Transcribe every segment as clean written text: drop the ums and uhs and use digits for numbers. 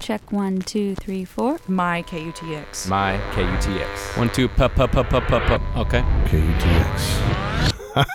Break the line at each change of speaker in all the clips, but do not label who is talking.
Check 1, 2, 3, 4.
My KUTX.
My KUTX.
1, 2, pup. Okay.
KUTX.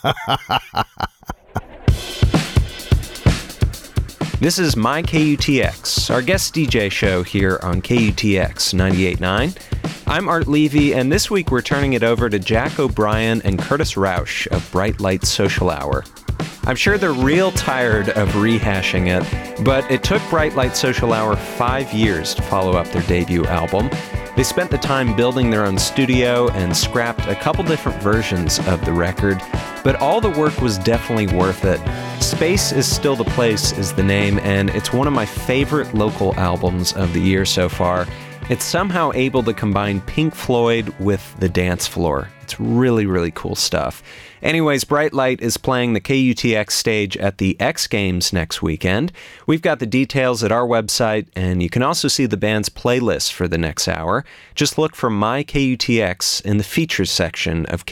This is My KUTX, our guest DJ show here on KUTX 98.9. I'm Art Levy, and this week we're turning it over to Jack O'Brien and Curtis Rausch of Bright Light Social Hour. I'm sure they're real tired of rehashing it, but it took Bright Light Social Hour 5 years to follow up their debut album. They spent the time building their own studio and scrapped a couple different versions of the record, but all the work was definitely worth it. Space is Still the Place is the name, and it's one of my favorite local albums of the year so far. It's somehow able to combine Pink Floyd with the dance floor. It's really, really cool stuff. Anyways, Bright Light is playing the KUTX stage at the X Games next weekend. We've got the details at our website, and you can also see the band's playlist for the next hour. Just look for My KUTX in the features section of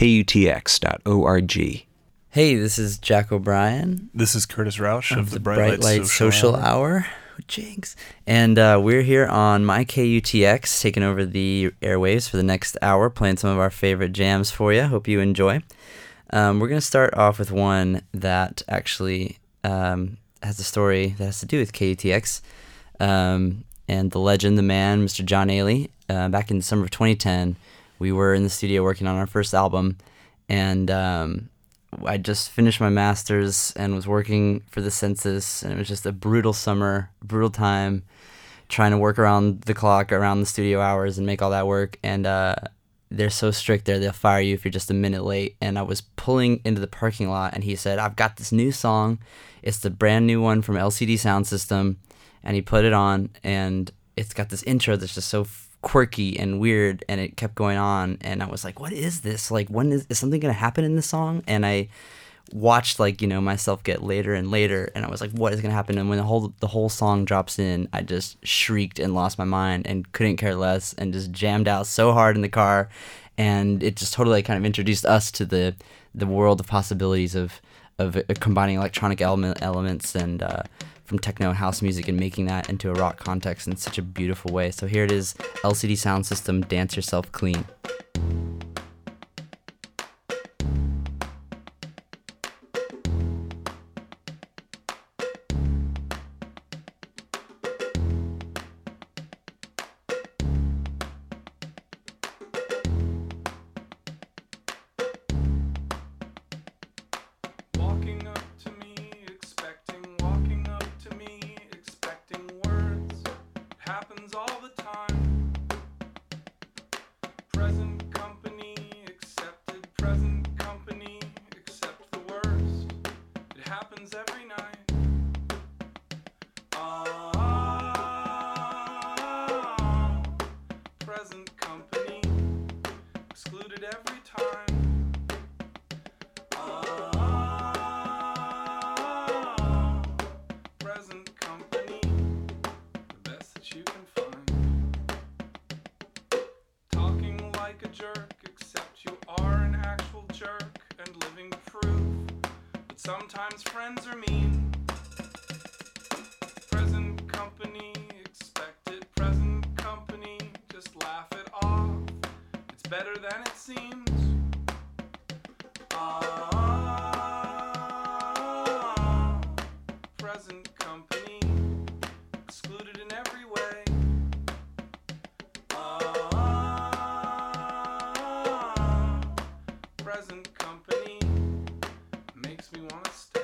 KUTX.org.
Hey, this is Jack O'Brien.
This is Curtis Rausch of the
Bright Light Social Hour. Jinx. And we're here on My KUTX, taking over the airwaves for the next hour, playing some of our favorite jams for you. Hope you enjoy. We're going to start off with one that actually has a story that has to do with KUTX and the legend, the man, Mr. John Ailey. Back in December of 2010, we were in the studio working on our first album, and I just finished my master's and was working for the census, and it was just a brutal summer, brutal time, trying to work around the clock, around the studio hours, and make all that work. And they're so strict there, they'll fire you if you're just a minute late. And I was pulling into the parking lot, and he said, "I've got this new song. It's the brand new one from LCD Sound System." And he put it on, and it's got this intro that's just so quirky and weird, and it kept going on, and I was like, what is this? Like, when is something gonna happen in this song? And I watched, like, myself get later and later, and I was like, what is gonna happen? And when the whole song drops in, I just shrieked and lost my mind and couldn't care less, and just jammed out so hard in the car. And it just totally kind of introduced us to the world of possibilities of combining electronic elements and from techno and house music, and making that into a rock context in such a beautiful way. So here it is, LCD Sound System, Dance Yourself Clean.
Sometimes friends are mean. Present company, expected present company, just laugh it off. It's better than it seems. Present company, excluded in every way. Present company makes me want to stay.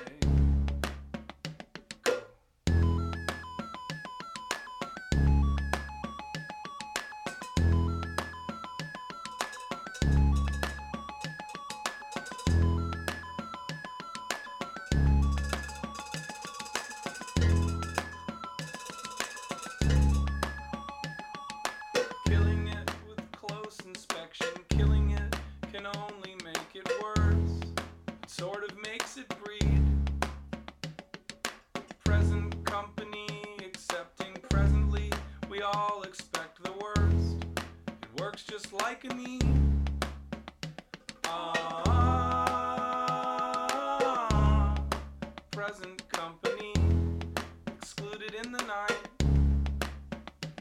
Killing it with close inspection, killing it can only make it worse. It sort of makes it breed. Present company accepting presently, we all expect the worst. It works just like a need. Present company excluded in the night.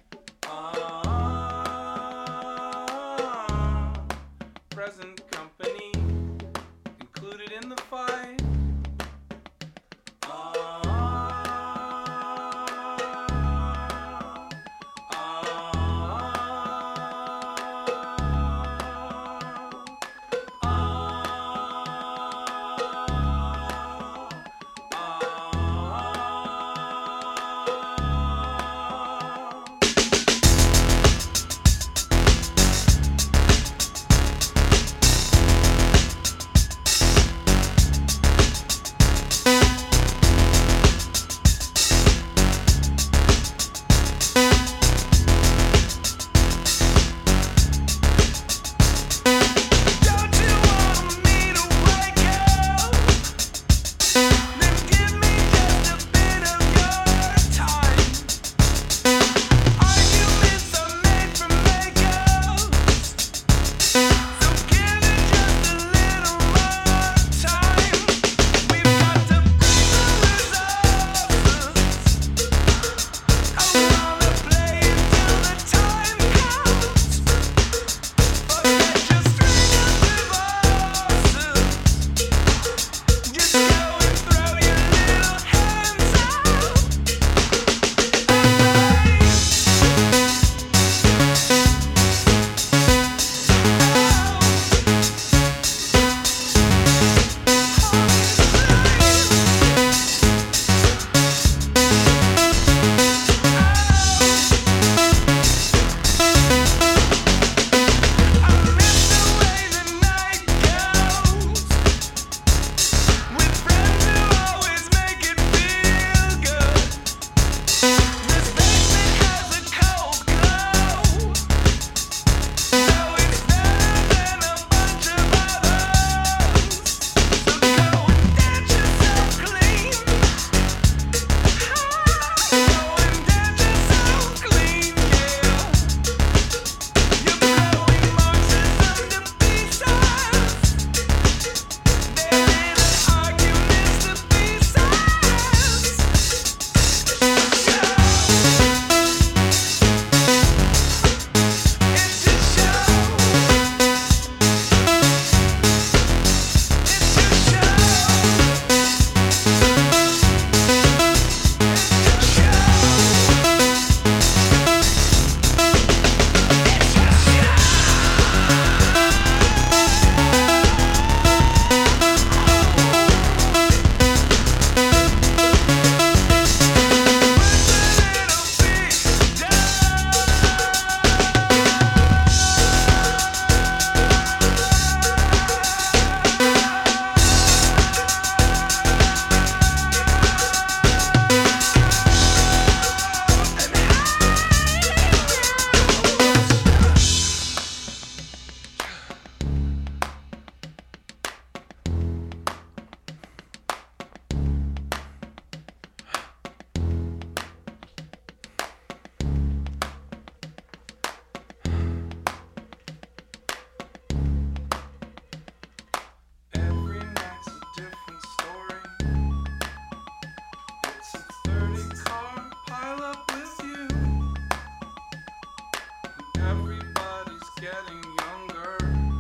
getting younger.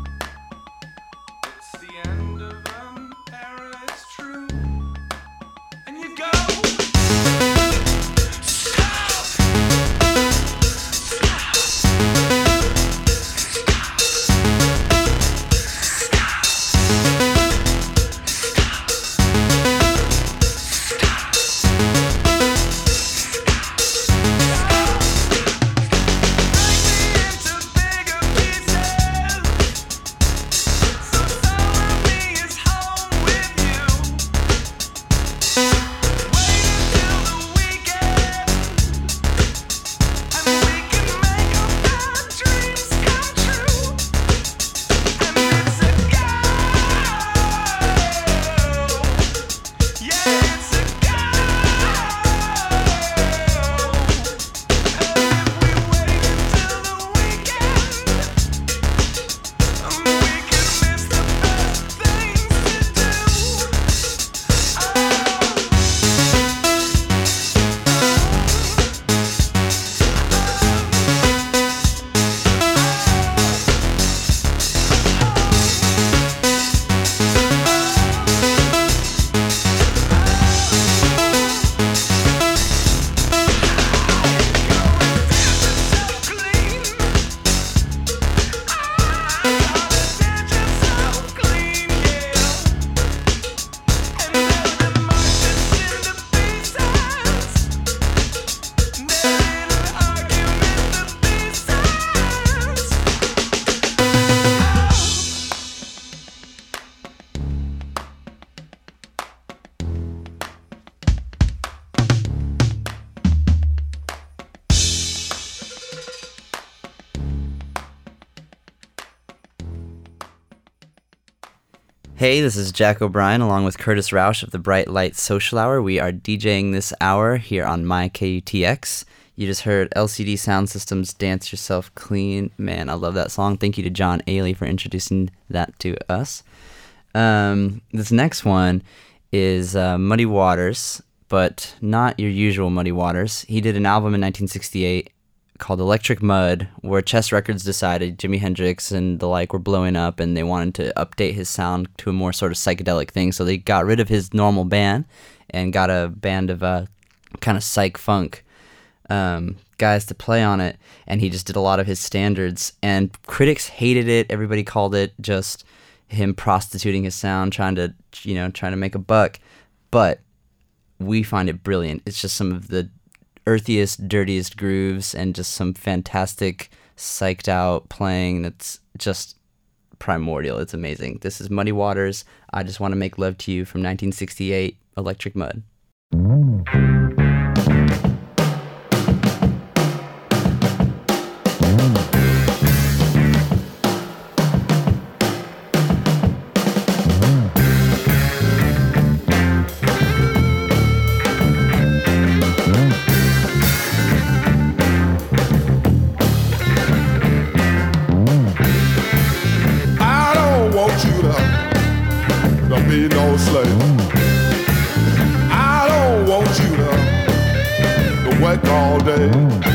It's the end of an era, it's true. And you go.
Hey, this is Jack O'Brien along with Curtis Roush of the Bright Light Social Hour. We are DJing this hour here on my KUTX. You just heard LCD Sound System's Dance Yourself Clean. Man, I love that song. Thank you to John Ailey for introducing that to us. This next one is Muddy Waters, but not your usual Muddy Waters. He did an album in 1968 called Electric Mud, where Chess Records decided Jimi Hendrix and the like were blowing up and they wanted to update his sound to a more sort of psychedelic thing. So they got rid of his normal band and got a band of kind of psych funk guys to play on it, and he just did a lot of his standards, and critics hated it. Everybody called it just him prostituting his sound, trying to make a buck, but we find it brilliant. It's just some of the earthiest, dirtiest grooves and just some fantastic psyched out playing that's just primordial. It's amazing. This is Muddy Waters, I Just Want to Make Love to You from 1968, Electric Mud.
Be no slave. I don't want you to work all day.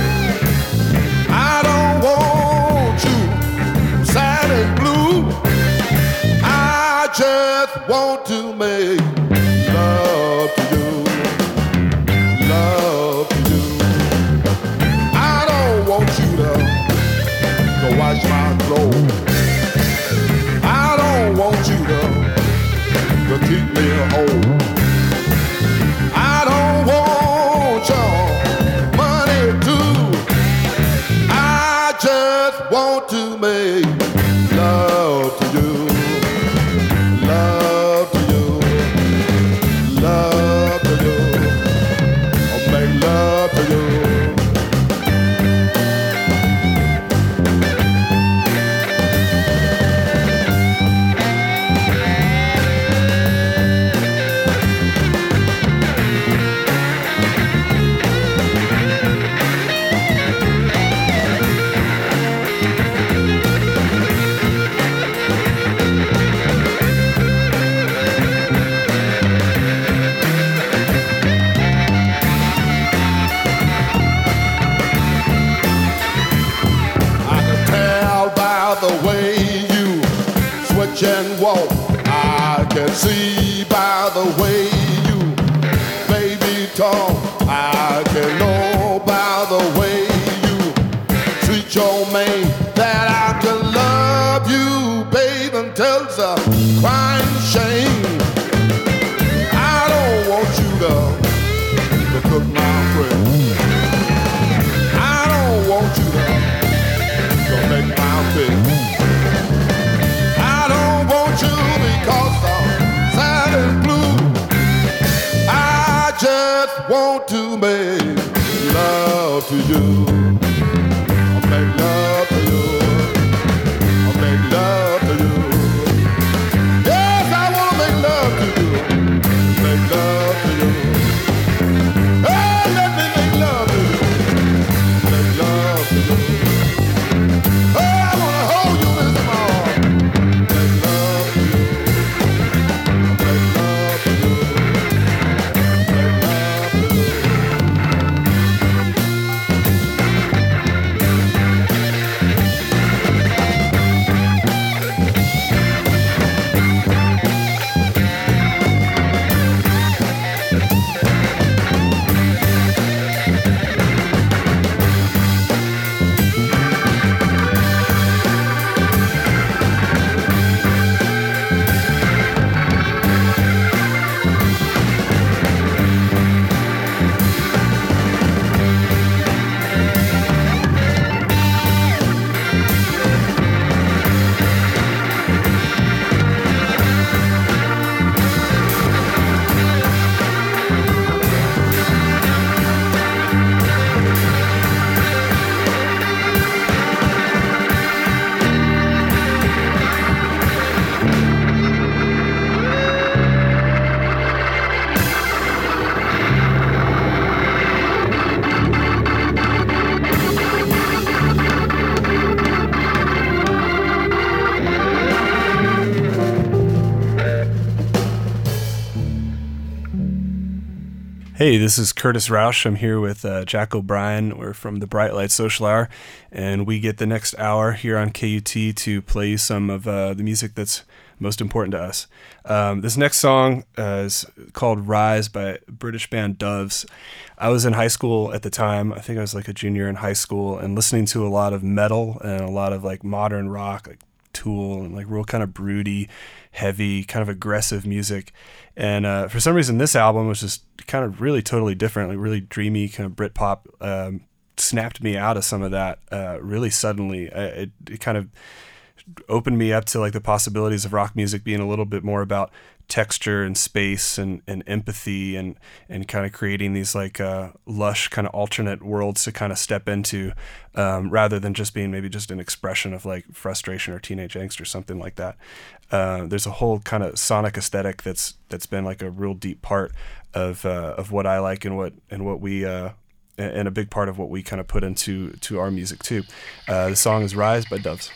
I don't want you sad and blue. I just want to make love to you, love to you. I don't want you to wash my clothes. I don't want you to keep me whole. I don't want your money too. I just want to make love to you, love to you, love to you. I'll make love to you. walk. I can see by the way you, baby, talk. I can know by the way you treat your man that I can love you, babe, until it's a crying shame. I don't want you to cook my bread. I don't want you to make my bed. I don't want you because I'm sad and blue. I just want to make love to you. I'll make love to you. I'll make love to you. Yes, I want to make love to you. Make love to you. Hey, let me make love to you. Make love to you. Hey, I want to hold you in my arms. Make love to you. Make love to you. Make love to you.
Hey, this is Curtis Rausch. I'm here with Jack O'Brien. We're from the Bright Light Social Hour, and we get the next hour here on KUT to play you some of the music that's most important to us. This next song is called Rise by British band Doves. I was in high school at the time. I think I was like a junior in high school, and listening to a lot of metal and a lot of like modern rock, like Tool, and like real kind of broody, heavy, kind of aggressive music. And for some reason, this album was just kind of really totally different, like really dreamy, kind of Britpop. Snapped me out of some of that really suddenly. It kind of opened me up to like the possibilities of rock music being a little bit more about texture and space and empathy and kind of creating these like lush kind of alternate worlds to kind of step into rather than just being maybe just an expression of like frustration or teenage angst or something like that. There's a whole kind of sonic aesthetic that's been like a real deep part of what I like and what we and a big part of what we kind of put into our music too. The song is Rise by Doves.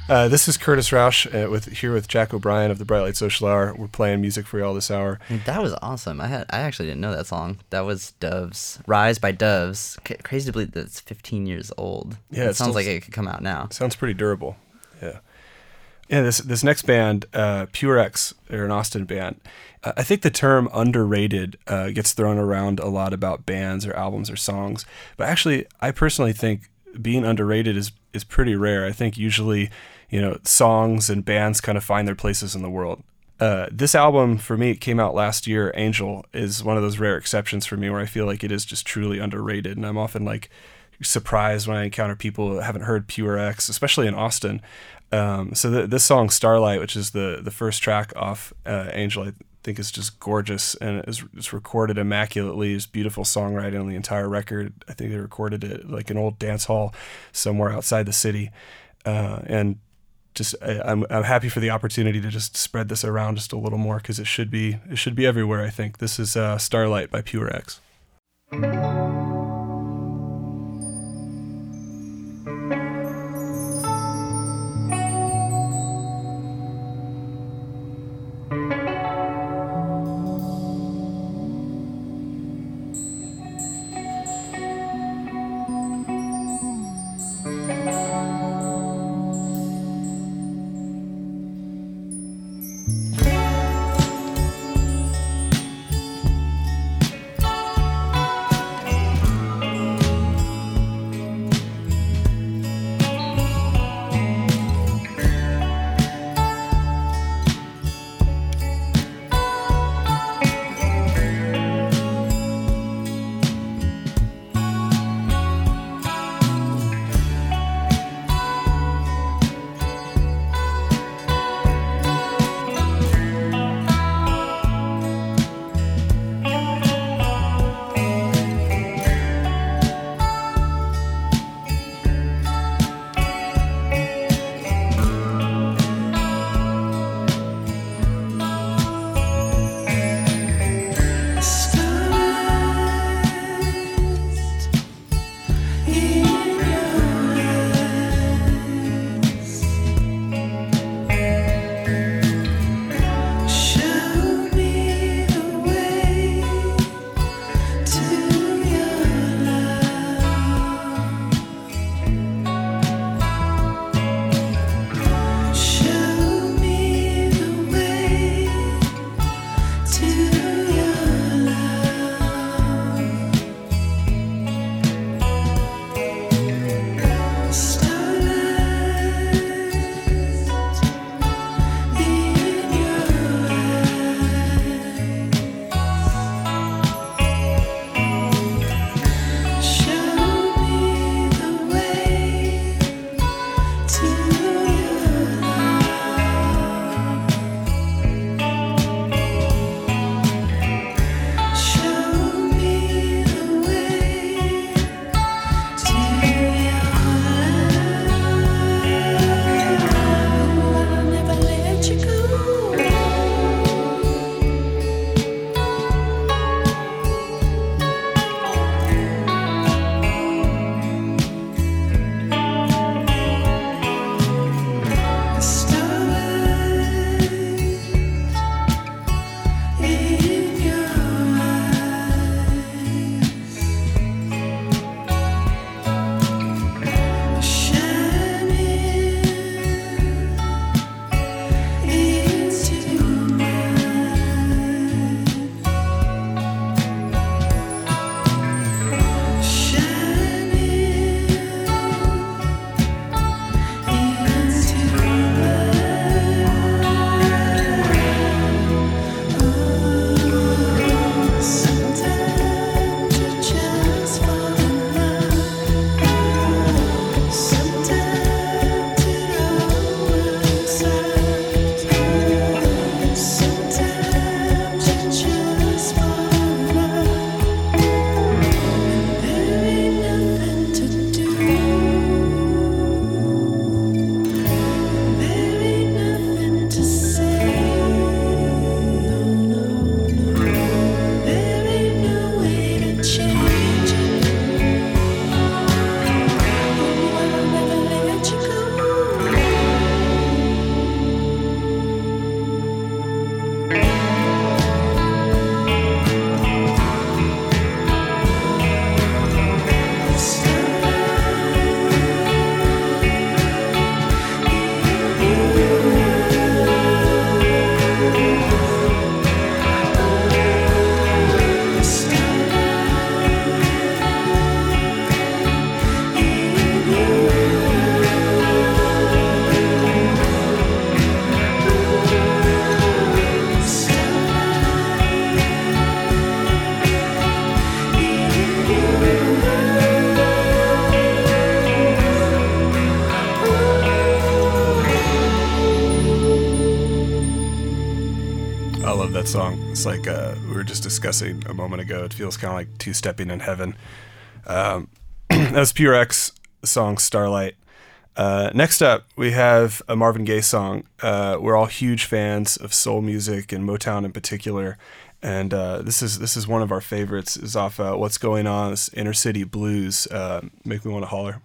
This is Curtis Rausch here with Jack O'Brien of the Bright Light Social Hour. We're playing music for you all this hour.
That was awesome. I actually didn't know that song. That was Doves, Rise by Doves. Crazy to believe that it's 15 years old.
Yeah,
it sounds like it could come out now.
Sounds pretty durable. Yeah. Yeah, this next band, Pure X, they're an Austin band. I think the term underrated gets thrown around a lot about bands or albums or songs, but actually, I personally think being underrated is pretty rare. I think usually, songs and bands kind of find their places in the world. This album, for me, it came out last year. Angel is one of those rare exceptions for me where I feel like it is just truly underrated, and I'm often surprised when I encounter people who haven't heard Pure X, especially in Austin. This song Starlight, which is the first track off Angel, I think is just gorgeous, and it's recorded immaculately. It's beautiful songwriting on the entire record. I think they recorded it like an old dance hall somewhere outside the city, and just I'm happy for the opportunity to just spread this around just a little more, because it should be everywhere. I think this is Starlight by Pure X. that song. It's like we were just discussing a moment ago. It feels kind of like two-stepping in heaven. That's Pure X song Starlight. Next up, we have a Marvin Gaye song. We're all huge fans of soul music and Motown in particular, and this is one of our favorites. It's off What's Going On, this Inner City Blues. Make Me Want to Holler.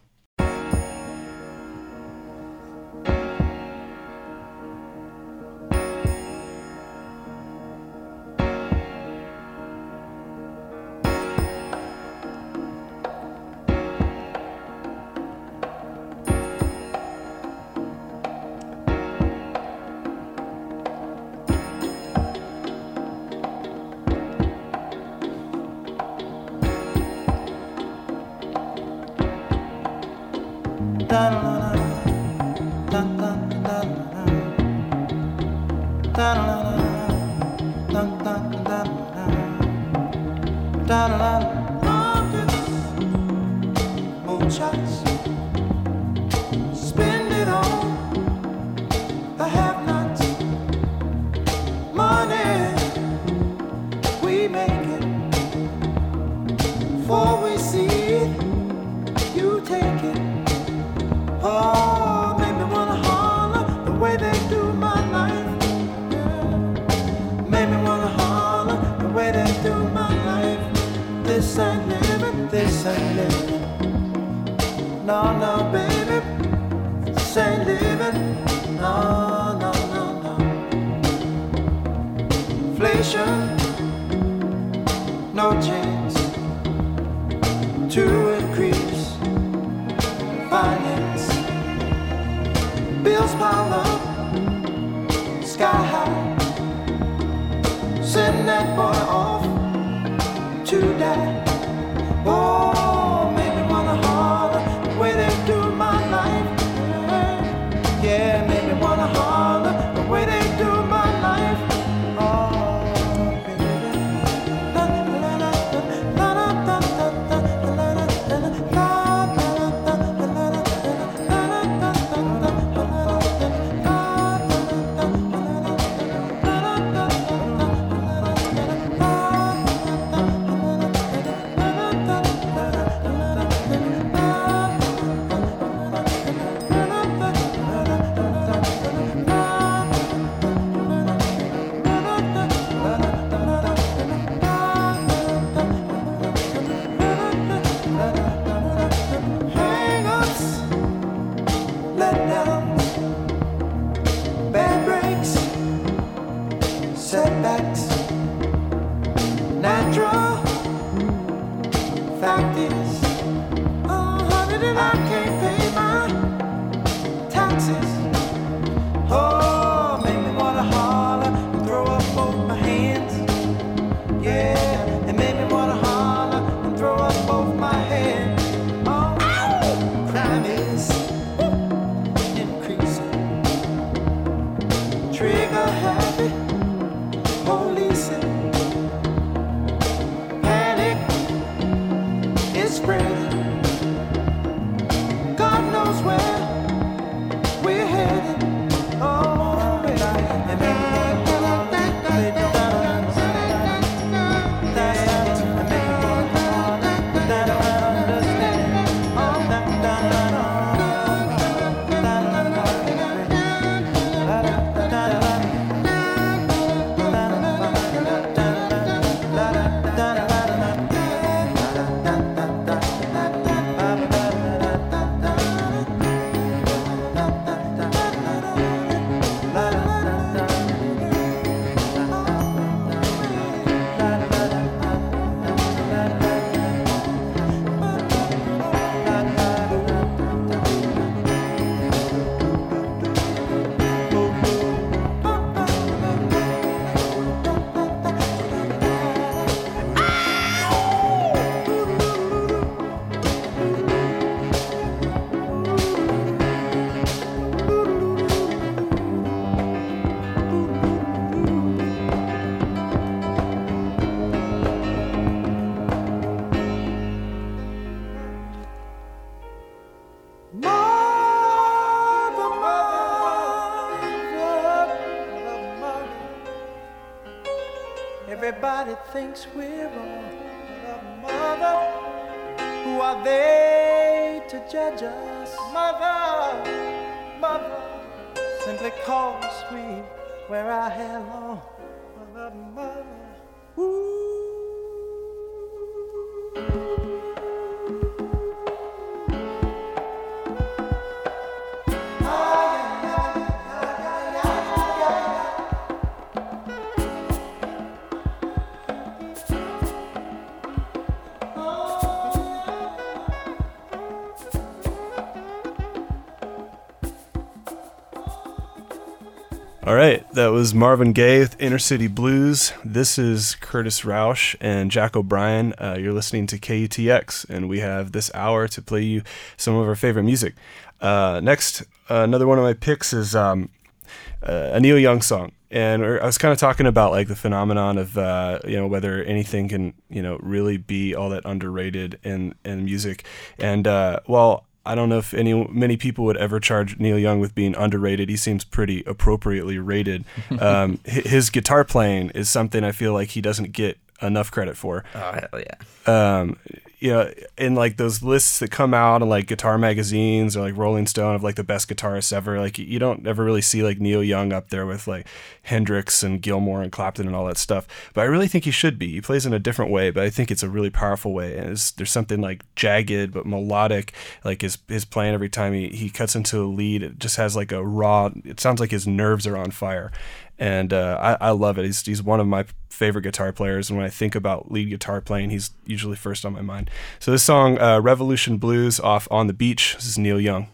thinks we're wrong. But mother, who are they to judge us? Mother, mother, simply cause we wear our hair long. Mother, mother, ooh.
All right, that was Marvin Gaye with Inner City Blues. This is Curtis Rausch and Jack O'Brien. You're listening to KUTX, and we have this hour to play you some of our favorite music. Next, another one of my picks is a Neil Young song. And I was kind of talking about like the phenomenon of whether anything can really be all that underrated in music. And I don't know if many people would ever charge Neil Young with being underrated. He seems pretty appropriately rated. His guitar playing is something I feel like he doesn't get enough credit for.
Oh, hell yeah.
In like those lists that come out in like guitar magazines or like Rolling Stone of like the best guitarists ever, like you don't ever really see like Neil Young up there with like Hendrix and Gilmour and Clapton and all that stuff. But I really think he should be. He plays in a different way, but I think it's a really powerful way. And there's something like jagged but melodic, like his playing every time he cuts into a lead. It just has like a raw. It sounds like his nerves are on fire. And I love it. He's one of my favorite guitar players, and when I think about lead guitar playing, he's usually first on my mind. So this song, Revolution Blues, off On the Beach. This is Neil Young.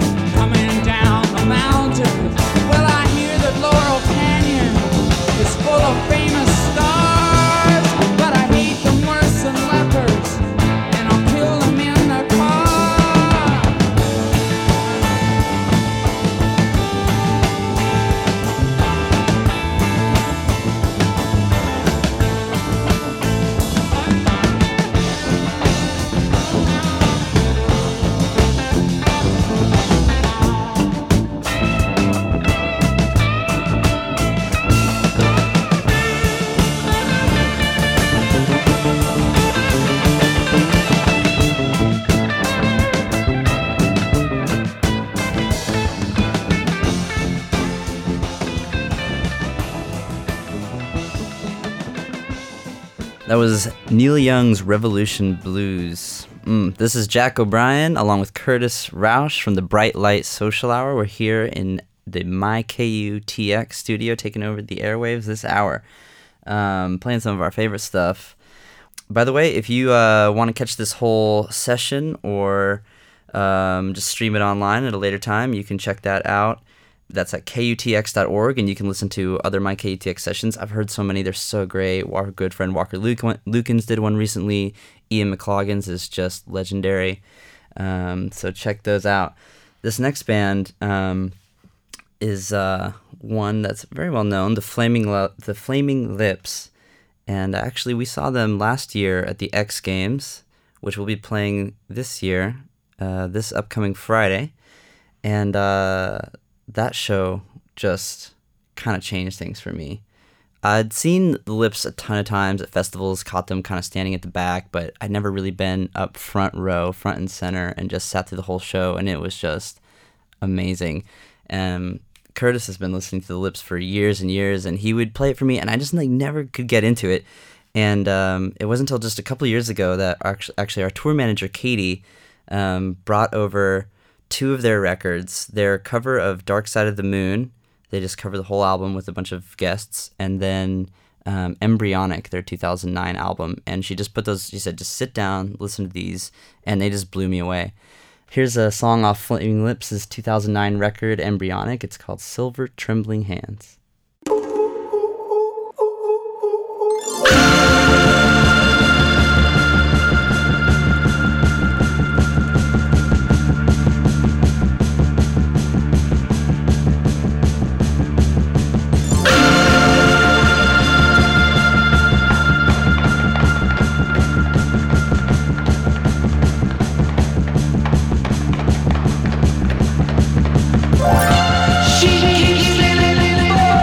Well, I hear that Laurel Canyon is full
That was Neil Young's Revolution Blues. This is Jack O'Brien along with Curtis Rausch from the Bright Light Social Hour. We're here in the MyKUTX studio taking over the airwaves this hour, playing some of our favorite stuff. By the way, if you want to catch this whole session or just stream it online at a later time, you can check that out. That's at KUTX.org, and you can listen to other MyKUTX sessions. I've heard so many. They're so great. Our good friend Walker Lukens did one recently. Ian McLoggin's is just legendary. So check those out. This next band is one that's very well known, the Flaming Lips. And actually, we saw them last year at the X Games, which we'll be playing this year, this upcoming Friday. And that show just kind of changed things for me. I'd seen the Lips a ton of times at festivals, caught them kind of standing at the back, but I'd never really been up front row, front and center, and just sat through the whole show, and it was just amazing. Curtis has been listening to the Lips for years and years, and he would play it for me, and I just never could get into it. And it wasn't until just a couple of years ago that actually our tour manager, Katie, brought over 2 of their records. Their cover of Dark Side of the Moon, they just cover the whole album with a bunch of guests, and then Embryonic, their 2009 album. And she just put those, she said, just sit down, listen to these, and they just blew me away. Here's a song off Flaming Lips' 2009 record, Embryonic. It's called Silver Trembling Hands.
She keeps living for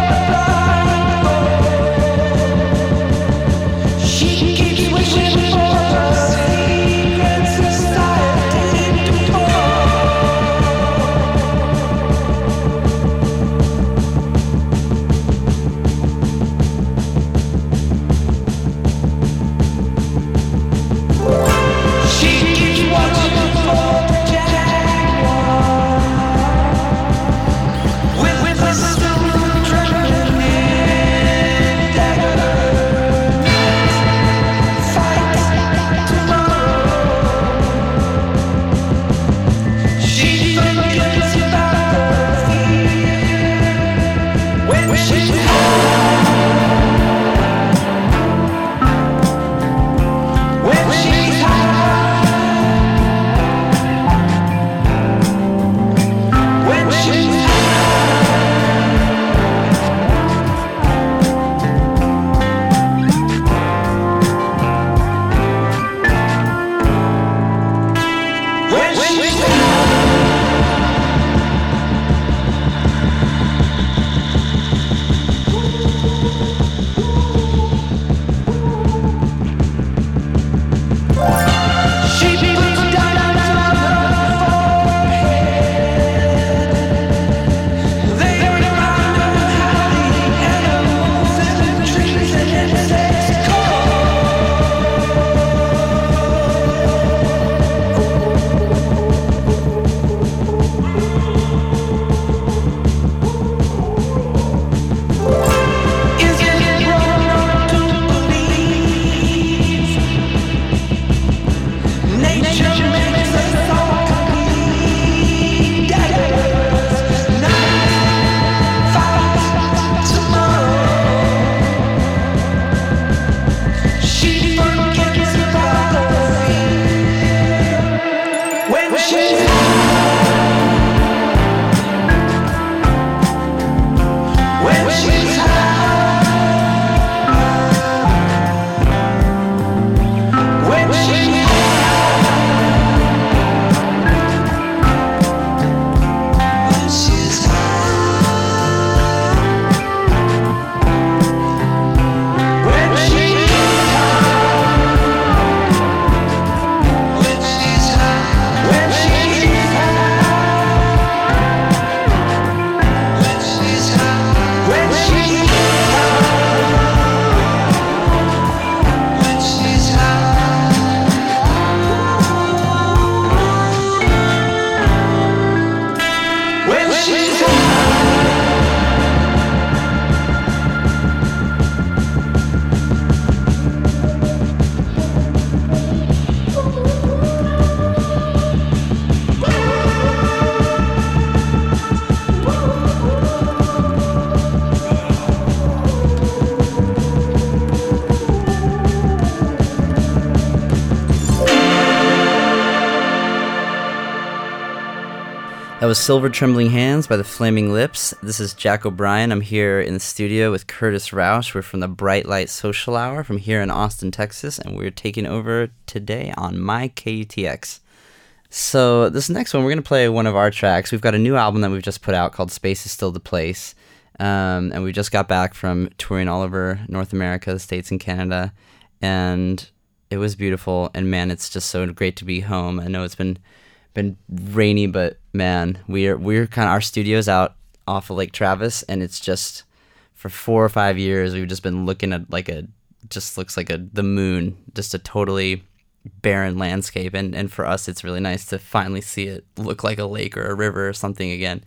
That was Silver Trembling Hands by the Flaming Lips. This is Jack O'Brien. I'm here in the studio with Curtis Rausch. We're from the Bright Light Social Hour from here in Austin, Texas, and we're taking over today on My KUTX. So this next one, we're going to play one of our tracks. We've got a new album that we've just put out called Space is Still the Place, and we just got back from touring all over North America, the States, and Canada, and it was beautiful, and man, it's just so great to be home. I know it's been rainy, but man, we're kind of, our studio's out off of Lake Travis, and it's just, for 4 or 5 years we've just been looking at just looks like the moon, just a totally barren landscape, and for us it's really nice to finally see it look like a lake or a river or something again.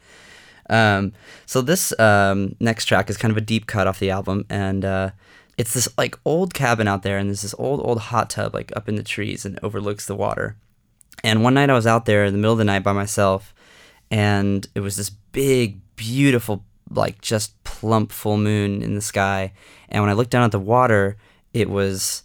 So this next track is kind of a deep cut off the album, and it's this like old cabin out there, and there's this old hot tub like up in the trees and overlooks the water. And one night I was out there in the middle of the night by myself, and it was this big, beautiful, like just plump full moon in the sky. And when I looked down at the water, it was,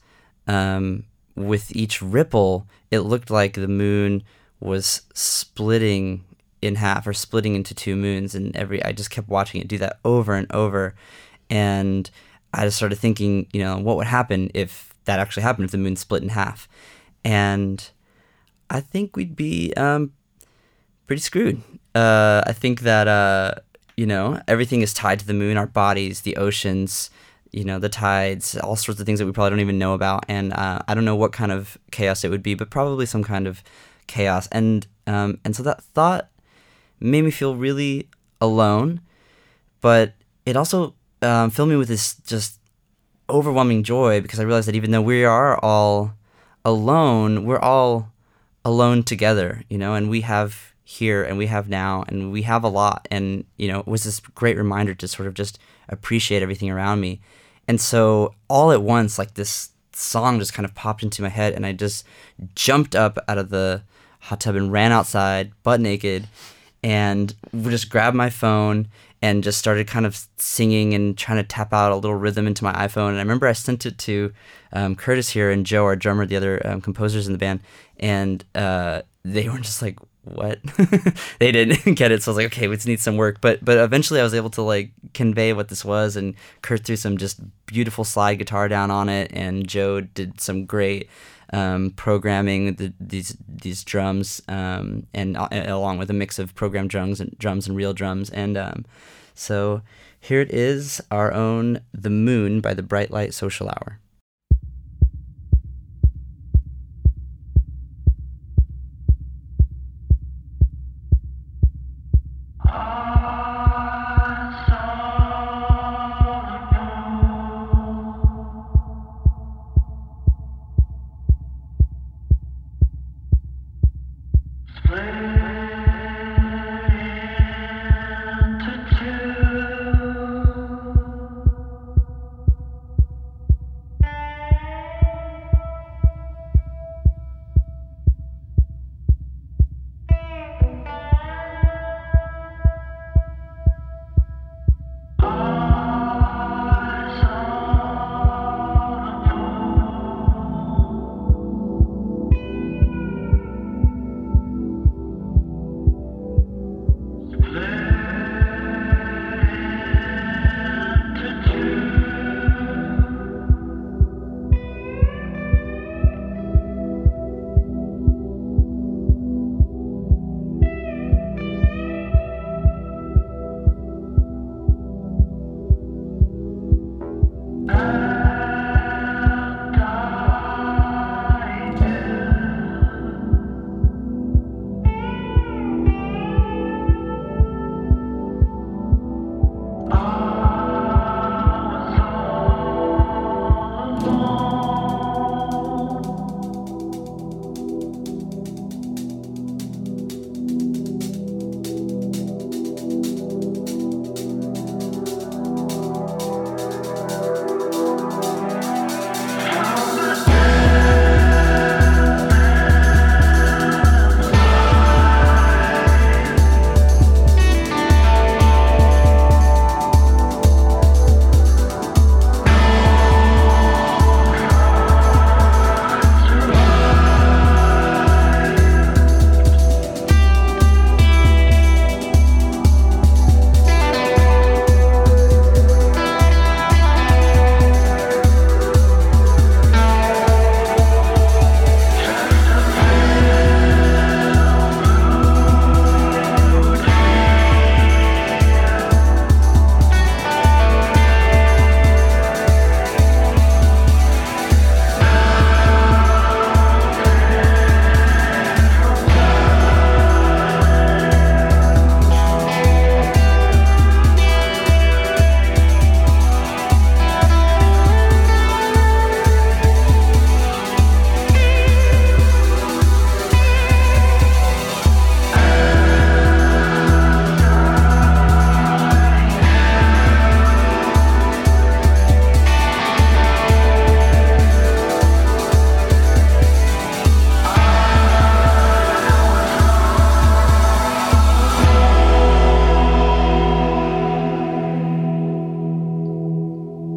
with each ripple, it looked like the moon was splitting in half or splitting into two moons. And I just kept watching it do that over and over. And I just started thinking, what would happen if that actually happened, if the moon split in half? And I think we'd be pretty screwed. I think that, everything is tied to the moon, our bodies, the oceans, the tides, all sorts of things that we probably don't even know about. And I don't know what kind of chaos it would be, but probably some kind of chaos. And so that thought made me feel really alone, but it also filled me with this just overwhelming joy, because I realized that even though we are all alone, we're all alone together, and we have here and we have now and we have a lot. And, it was this great reminder to sort of just appreciate everything around me. And so all at once, like this song just kind of popped into my head, and I just jumped up out of the hot tub and ran outside butt naked and just grabbed my phone and just started kind of singing and trying to tap out a little rhythm into my iPhone. And I remember I sent it to Curtis here and Joe, our drummer, the other composers in the band, and they were just like, what? They didn't get it. So I was like, okay, we just need some work. But eventually I was able to like convey what this was, and Kurt threw some just beautiful slide guitar down on it, and Joe did some great programming these drums, and along with a mix of programmed drums and real drums. And so here it is, our own The Moon by the Bright Light Social Hour.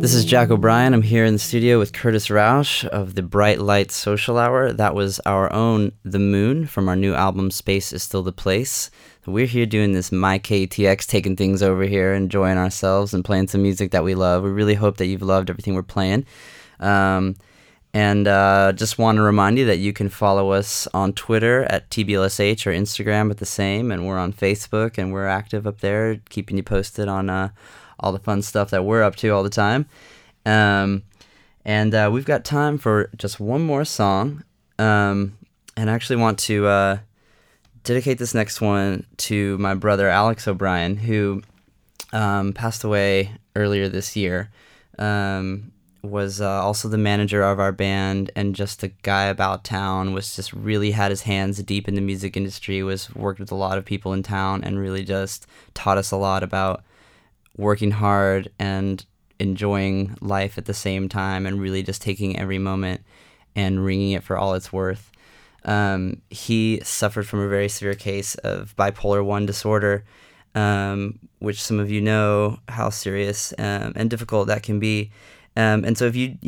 This is Jack O'Brien. I'm here in the studio with Curtis Rausch of the Bright Lights Social Hour. That was our own The Moon from our new album, Space is Still the Place. We're here doing this My KUTX, taking things over here, enjoying ourselves and playing some music that we love. We really hope that you've loved everything we're playing. And just want to remind you that you can follow us on Twitter at TBLSH or Instagram at the same, and we're on Facebook, and we're active up there, keeping you posted on all the fun stuff that we're up to all the time. And we've got time for just one more song, and I actually want to dedicate this next one to my brother Alex O'Brien, who passed away earlier this year. Was also the manager of our band and just a guy about town, was just really had his hands deep in the music industry, was worked with a lot of people in town, and really just taught us a lot about working hard and enjoying life at the same time, and really just taking every moment and wringing it for all it's worth. He suffered from a very severe case of bipolar 1 disorder, which some of you know how serious and difficult that can be. And so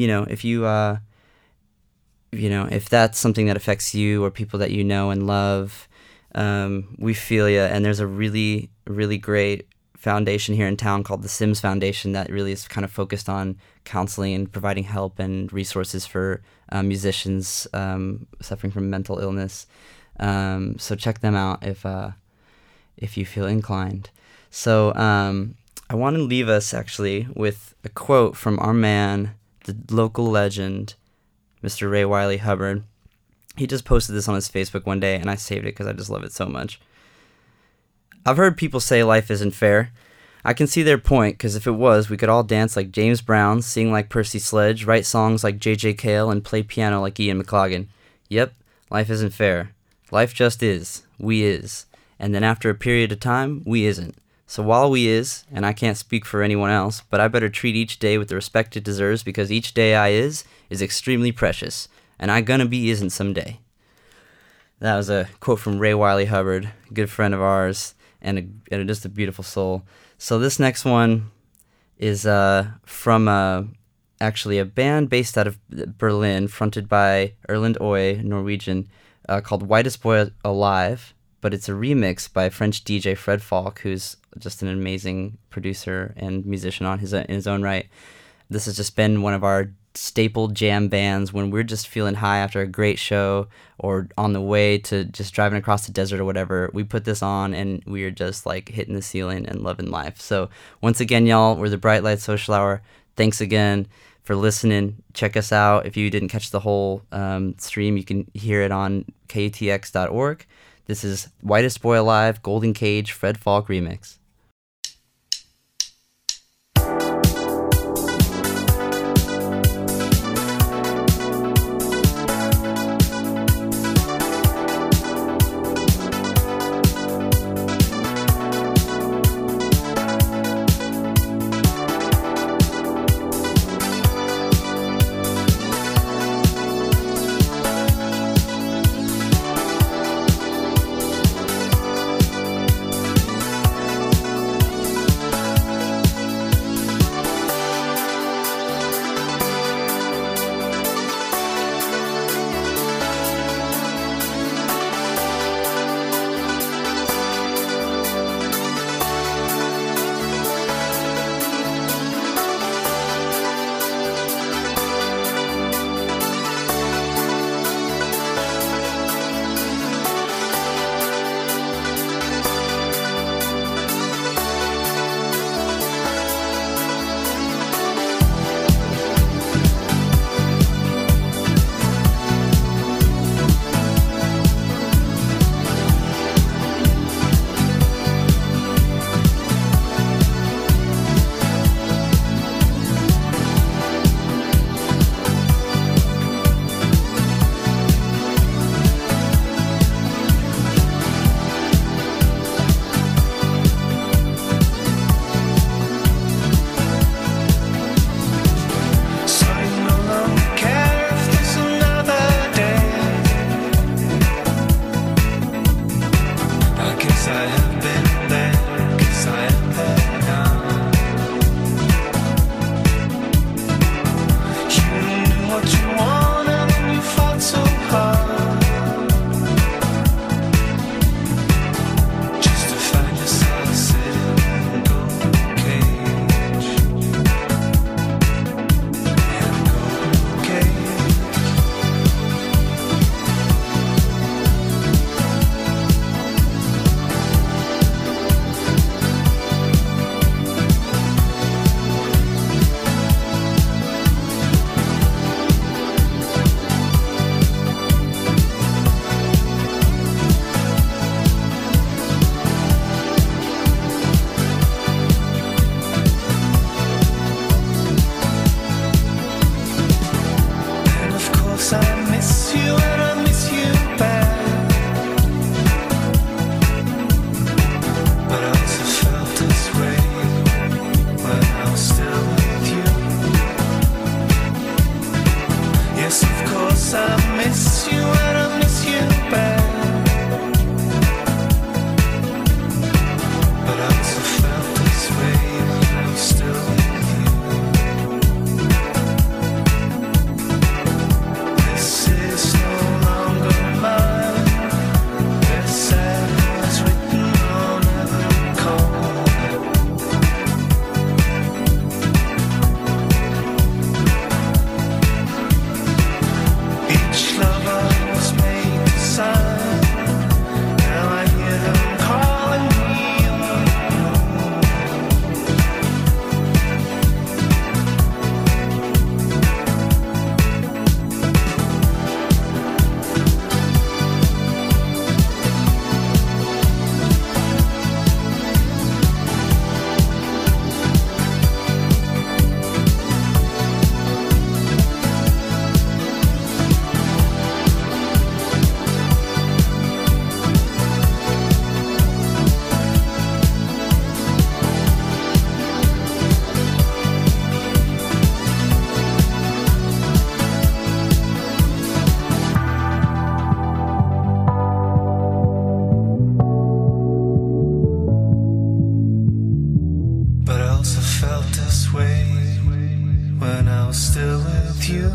if that's something that affects you or people that you know and love, we feel you. And there's a really, really great foundation here in town called the Sims Foundation that really is kind of focused on counseling and providing help and resources for musicians suffering from mental illness. So check them out if you feel inclined. So I want to leave us actually with a quote from our man, the local legend, Mr. Ray Wiley Hubbard. He just posted this on his Facebook one day, and I saved it because I just love it so much. I've heard people say life isn't fair. I can see their point, because if it was, we could all dance like James Brown, sing like Percy Sledge, write songs like J.J. Cale, and play piano like Ian McLagan. Yep, life isn't fair. Life just is. We is. And then after a period of time, we isn't. So while we is, and I can't speak for anyone else, but I better treat each day with the respect it deserves, because each day I is extremely precious, and I gonna be isn't someday. That was a quote from Ray Wiley Hubbard, a good friend of ours, and just a beautiful soul. So this next one is from actually a band based out of Berlin, fronted by Erland Øye, Norwegian, called Whitest Boy Alive, but it's a remix by French DJ Fred Falk, who's just an amazing producer and musician in his own right. This has just been one of our staple jam bands when we're just feeling high after a great show or on the way to just driving across the desert or whatever. We put this on and we are just like hitting the ceiling and loving life. So once again, y'all, we're the Bright Light Social Hour. Thanks again for listening. Check us out. If you didn't catch the whole stream, you can hear it on KUTX.org. This is Whitest Boy Alive, Golden Cage, Fred Falk remix.
course I miss you and I miss you bad. But I also felt this way when I was still with you. This is no longer mine. There's sad words written on every corner. Each lover was made to sign. Now I hear them calling me But I also felt this way when I was still with you.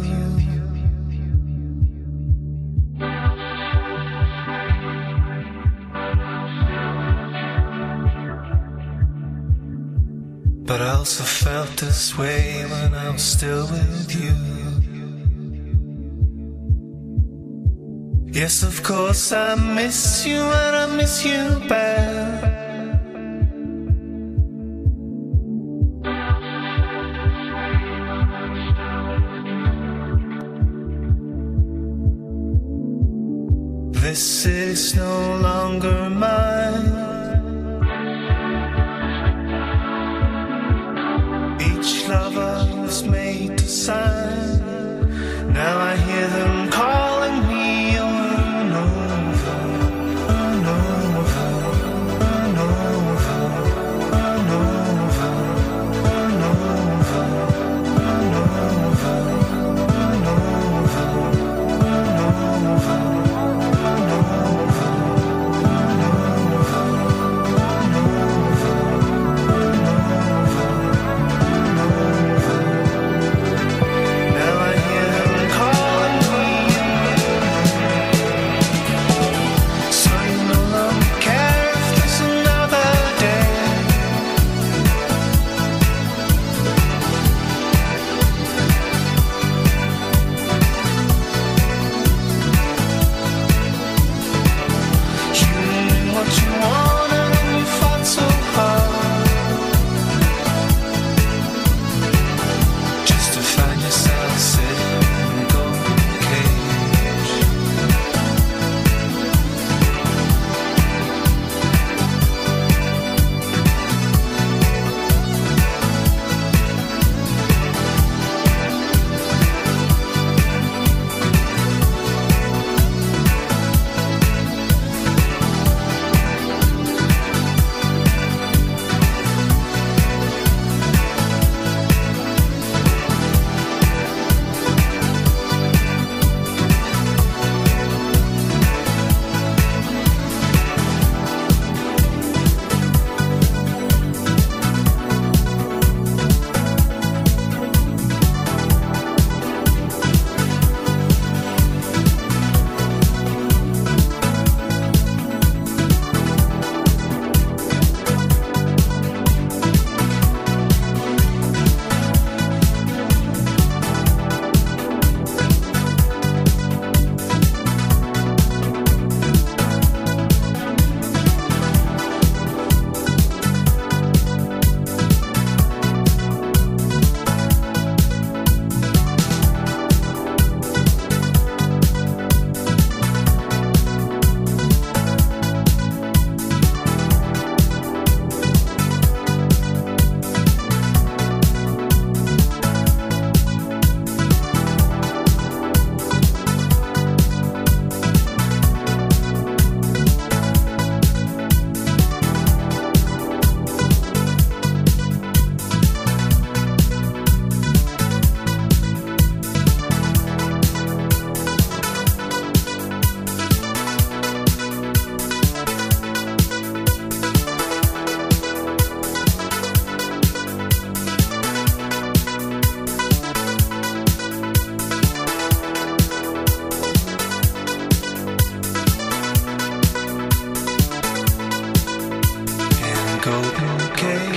But I also felt this way when I was still with you. Yes, of course I miss you and I miss you bad. This city's no longer mine. Each lover was made to sign. Now I hear them calling me over and over, and over, and over, and over, and over, and over, and over, and over.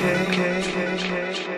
K.